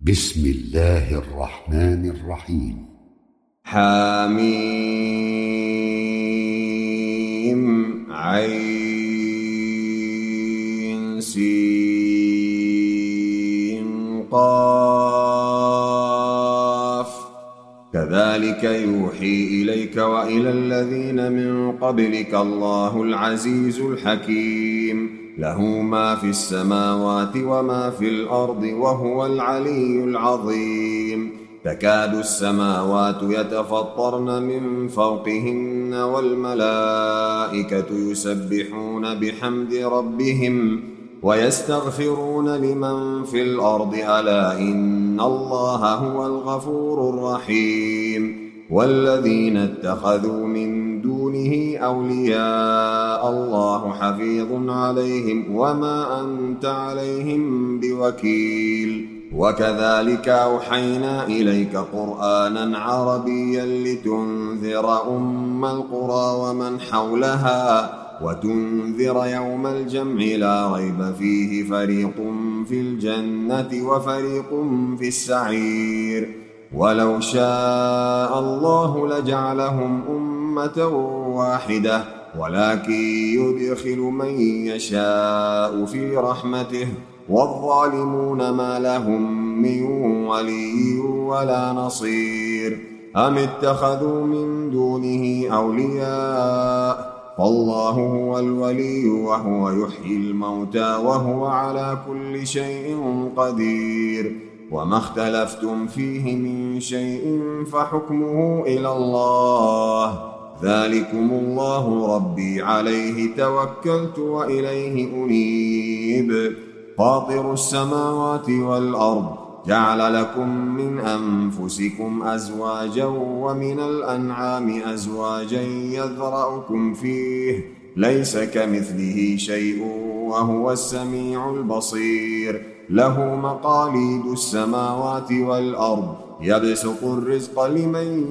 بسم الله الرحمن الرحيم. حميم عين سين قاف كذلك يوحي إليك وإلى الذين من قبلك الله العزيز الحكيم له ما في السماوات وما في الأرض وهو العلي العظيم تكاد السماوات يتفطرن من فوقهن والملائكة يسبحون بحمد ربهم ويستغفرون لمن في الأرض ألا إن الله هو الغفور الرحيم والذين اتخذوا من دونه أولياء الله حفيظ عليهم وما أنت عليهم بوكيل وكذلك أوحينا إليك قرآنا عربيا لتنذر أم القرى ومن حولها وتنذر يوم الجمع لا ريب فيه فريق في الجنة وفريق في السعير ولو شاء الله لجعلهم أمة واحدة ولكن يدخل من يشاء في رحمته والظالمون ما لهم من ولي ولا نصير أم اتخذوا من دونه أولياء فالله هو الولي وهو يحيي الموتى وهو على كل شيء قدير وما اختلفتم فيه من شيء فحكمه إلى الله ذلكم الله ربي عليه توكلت وإليه أنيب فاطر السماوات والأرض جعل لكم من أنفسكم أزواجا ومن الأنعام أزواجا يذرأكم فيه ليس كمثله شيء وهو السميع البصير له مقاليد السماوات والأرض يبسط الرزق لمن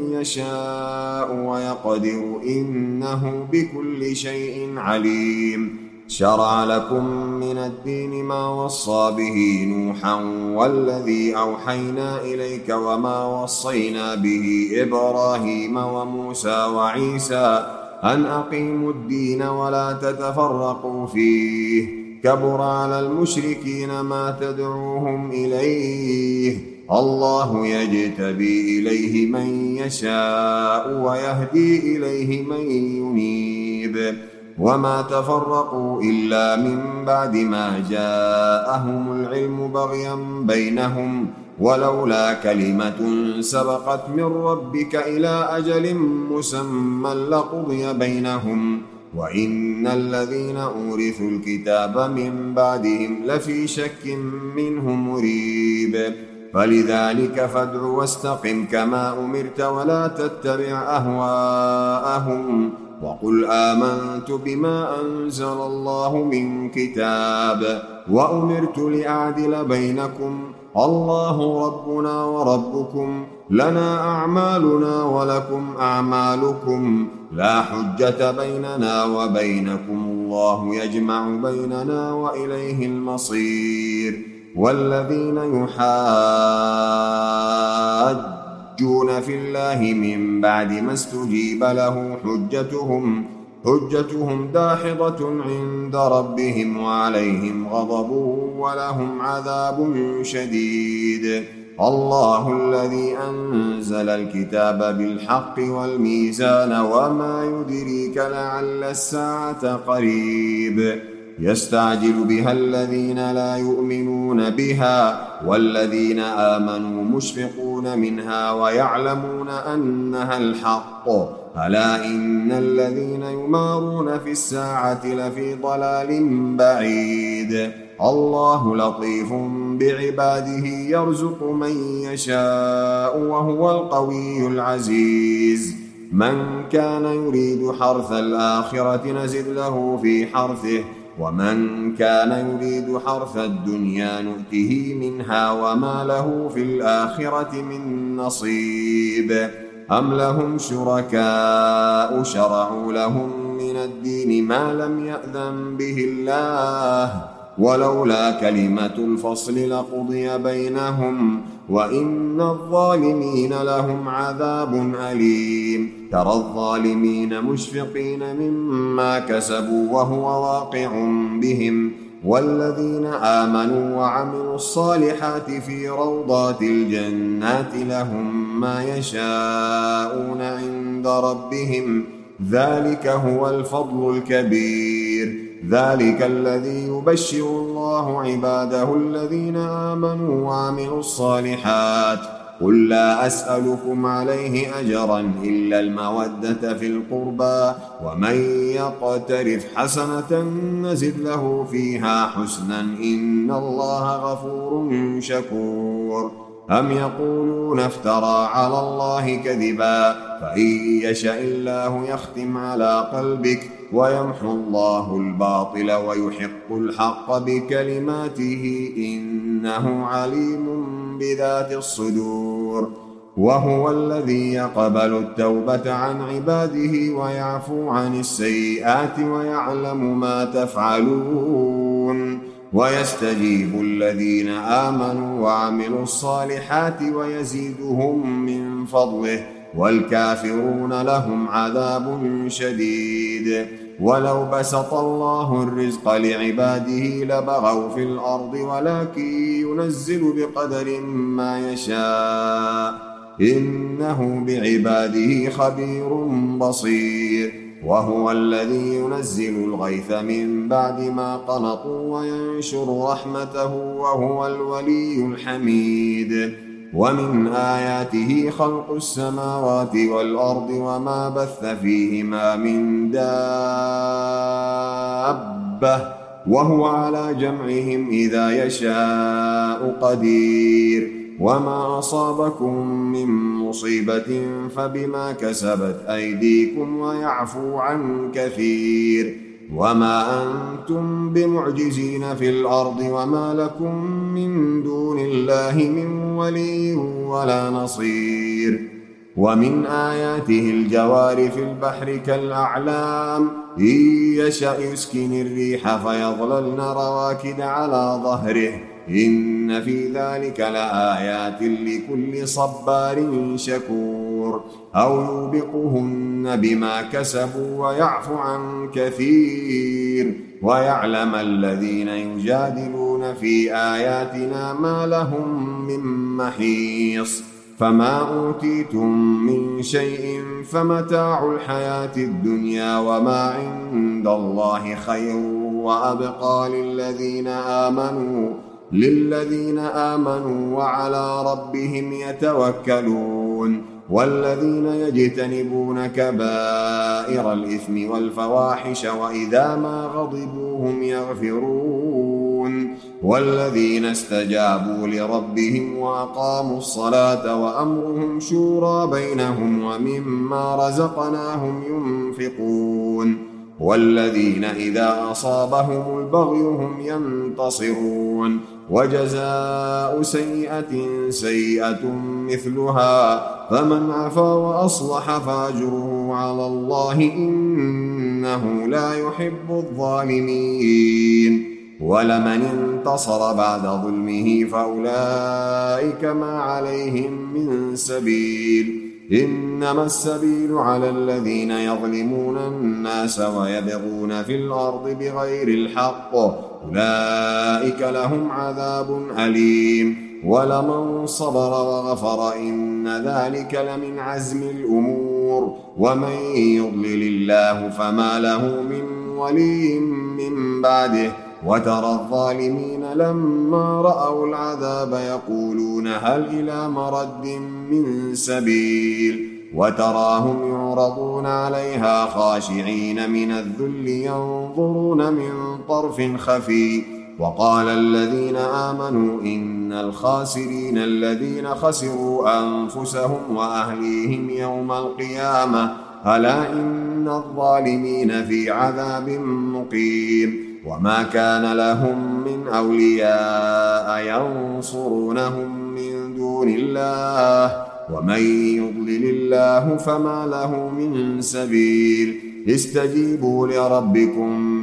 يشاء ويقدر إنه بكل شيء عليم شرع لكم من الدين ما وصى به نوحا والذي أوحينا إليك وما وصينا به إبراهيم وموسى وعيسى أن أقيموا الدين ولا تتفرقوا فيه كبر على المشركين ما تدعوهم إليه الله يجتبي إليه من يشاء ويهدي إليه من ينيب وما تفرقوا إلا من بعد ما جاءهم العلم بغيا بينهم ولولا كلمة سبقت من ربك إلى أجل مسمى لقضي بينهم وإن الذين أورثوا الكتاب من بعدهم لفي شك منه مريب فلذلك فادع واستقم كما أمرت ولا تتبع أهواءهم وقل آمنت بما أنزل الله من كتاب وأمرت لأعدل بينكم الله ربنا وربكم لنا أعمالنا ولكم أعمالكم لا حجة بيننا وبينكم الله يجمع بيننا وإليه المصير والذين يحاجون في الله من بعد ما استجيب له حجتهم داحضة عند ربهم وعليهم غضب ولهم عذاب شديد الله الذي أنزل الكتاب بالحق والميزان وما يدريك لعل الساعة قريب يستعجل بها الذين لا يؤمنون بها والذين آمنوا مشفقون منها ويعلمون أنها الحق ألا إن الذين يمارون في الساعة لفي ضلال بعيد الله لطيف بعباده يرزق من يشاء وهو القوي العزيز من كان يريد حرث الآخرة نزد له في حرثه ومن كان يريد حرث الدنيا نؤته منها وما له في الآخرة من نصيب أم لهم شركاء شرعوا لهم من الدين ما لم يأذن به الله ولولا كلمة الفصل لقضي بينهم وإن الظالمين لهم عذاب أليم. ترى الظالمين مشفقين مما كسبوا وهو واقع بهم والذين آمنوا وعملوا الصالحات في روضات الجنات لهم ما يشاءون عند ربهم ذلك هو الفضل الكبير. ذلك الذي يبشر الله عباده الذين آمنوا وعملوا الصالحات قل لا أسألكم عليه أجرا إلا المودة في القربى ومن يقترف حسنة نزد له فيها حسنا إن الله غفور شكور. أم يقولون افترى على الله كذبا فإن يشاء الله يختم على قلبك ويمحو الله الباطل ويحق الحق بكلماته إنه عليم بذات الصدور. وهو الذي يقبل التوبة عن عباده ويعفو عن السيئات ويعلم ما تفعلون ويستجيب الذين آمنوا وعملوا الصالحات ويزيدهم من فضله والكافرون لهم عذاب شديد. ولو بسط الله الرزق لعباده لبغوا في الأرض ولكن ينزل بقدر ما يشاء إنه بعباده خبير بصير. وهو الذي ينزل الغيث من بعد ما قنطوا وينشر رحمته وهو الولي الحميد. ومن آياته خلق السماوات والأرض وما بث فيهما من دابة وهو على جمعهم إذا يشاء قدير. وما أصابكم من مصيبة فبما كسبت أيديكم ويعفو عن كثير. وما أنتم بمعجزين في الأرض وما لكم من دون الله من ولي ولا نصير. ومن آياته الجوار في البحر كالأعلام إن يشأ يسكن الريح فيظللن رواكد على ظهره إن في ذلك لآيات لكل صبار شكور. أو يوبقهن بما كسبوا ويعفو عن كثير ويعلم الذين يجادلون في آياتنا ما لهم من محيص. فما أوتيتم من شيء فمتاع الحياة الدنيا وما عند الله خير وأبقى للذين آمنوا وعلى ربهم يتوكلون. والذين يجتنبون كبائر الإثم والفواحش وإذا ما غضبوا هم يغفرون. والذين استجابوا لربهم وأقاموا الصلاة وأمرهم شورى بينهم ومما رزقناهم ينفقون. والذين إذا أصابهم البغي هم ينتصرون. وجزاء سيئة سيئة مثلها فمن عفا وأصلح فأجره على الله إنه لا يحب الظالمين. ولمن انتصر بعد ظلمه فأولئك ما عليهم من سبيل إنما السبيل على الذين يظلمون الناس ويبغون في الأرض بغير الحق أولئك لهم عذاب أليم. ولمن صبر وغفر إن ذلك لمن عزم الأمور. ومن يضلل الله فما له من ولي من بعده. وترى الظالمين لما رأوا العذاب يقولون هل إلى مرد من سبيل. وتراهم يعرضون عليها خاشعين من الذل ينظرون من طرف خفي. وقال الذين آمنوا إن الخاسرين الذين خسروا أنفسهم وأهليهم يوم القيامة ألا إن الظالمين في عذاب مقيم. وما كان لهم من أولياء ينصرونهم من دون الله ومن يضلل الله فما له من سبيل. استجيبوا لربكم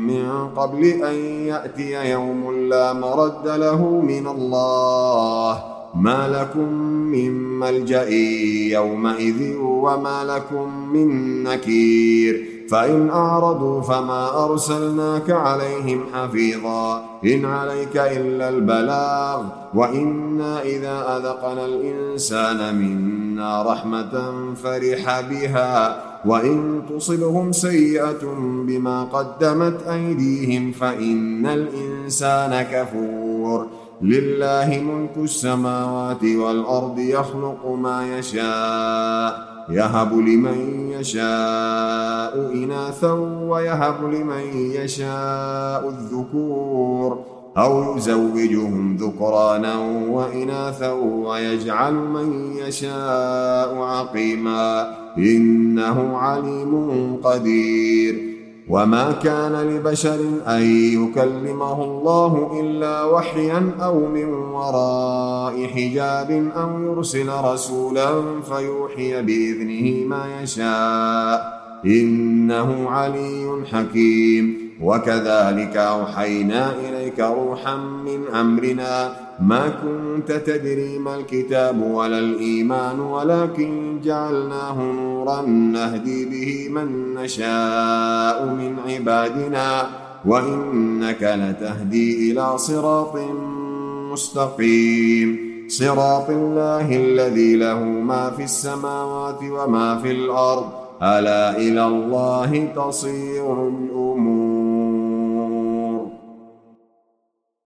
من قبل أن يأتي يوم لا مرد له من الله ما لكم من ملجأ يومئذ وما لكم من نكير فإن أعرضوا فما أرسلناك عليهم حفيظا إن عليك إلا البلاغ وإنا إذا أذقنا الإنسان منا رحمة فرح بها وإن تصبهم سيئة بما قدمت أيديهم فإن الإنسان كفور لله ملك السماوات والأرض يخلق ما يشاء يهب لمن يشاء إناثا ويهب لمن يشاء الذكور أو يزوجهم ذكرانا وإناثا ويجعل من يشاء عقيما إنه عليم قدير وما كان لبشر أن يكلمه الله إلا وحيا أو من وراء حجاب أو يرسل رسولا فيوحي بإذنه ما يشاء إنه علي حكيم وكذلك أوحينا إليك روحا من أمرنا ما كنت تدري ما الكتاب ولا الإيمان ولكن جعلناه نورا نهدي به من نشاء من عبادنا وإنك لتهدي إلى صراط مستقيم صراط الله الذي له ما في السماوات وما في الأرض ألا إلى الله تصير الأمور